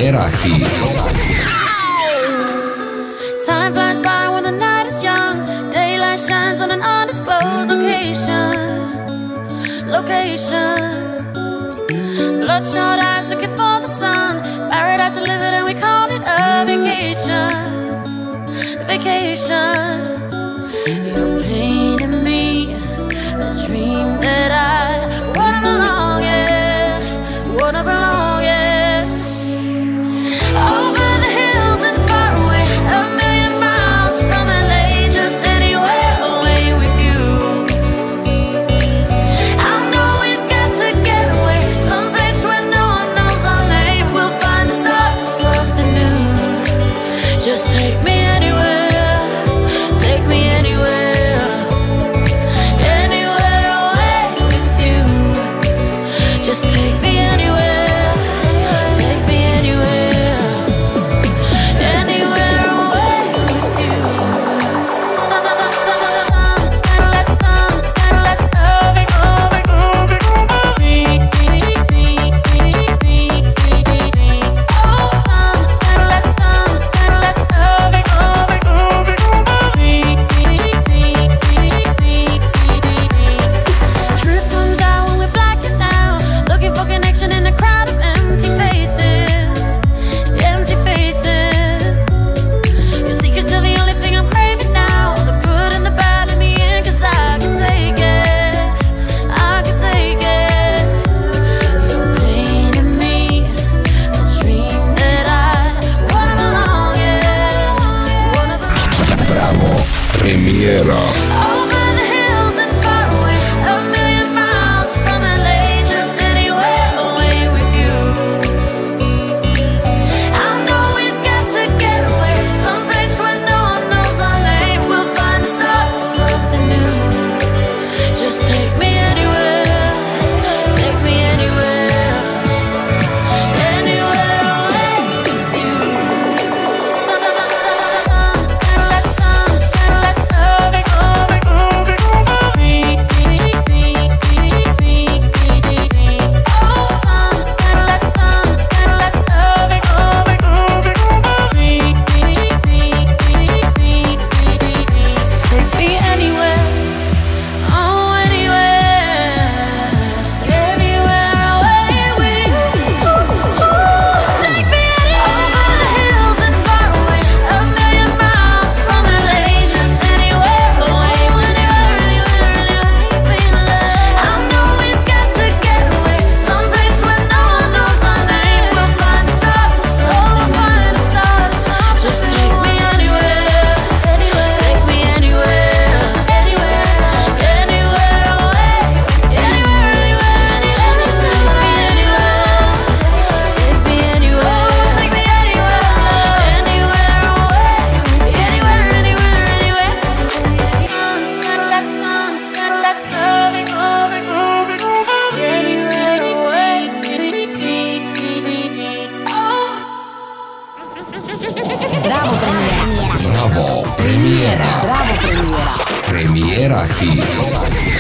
Premiera Hit. Time flies by when the night is young. Daylight shines on an undisclosed location. Bloodshot eyes looking for the sun. Paradise delivered and we call it a vacation. You're painting me a dream that I wanna belong in. Over the hills and far away, a million miles from LA, just anywhere away with you. I know we've got to get away, someplace where no one knows our name. We'll find the start to something new. Just take me anywhere, take me anywhere, anywhere away with you. Just take me anywhere, take me anywhere, anywhere away with you. Truth comes out when we're blacking out, looking for connection in a crowd of empty faces. Your secrets are the only thing I'm craving now. The good and the bad in me in, 'cause I can take it. You're painting me a dream that I wanna belong in. Bravo, Premiera. Over the hills and far away, a million miles from LA, just anywhere away with you. I know we've got to get away, someplace where no one knows our name. We'll find the start to something new. Just take me anywhere, take me anywhere, anywhere away with you. Take me anywhere, oh anywhere, anywhere away with you. Take me over the hills and far away, a million miles from LA, just anywhere away, anywhere. I know we've got to get away, someplace where no one knows our name. We'll find the start to something, just take me anywhere, take me anywhere, anywhere away, anywhere. Just take me anywhere, take me anywhere, anywhere away, anywhere. Let's loving, anywhere away. Bravo, Premiera. Bravo Premiera. Premiera Hit.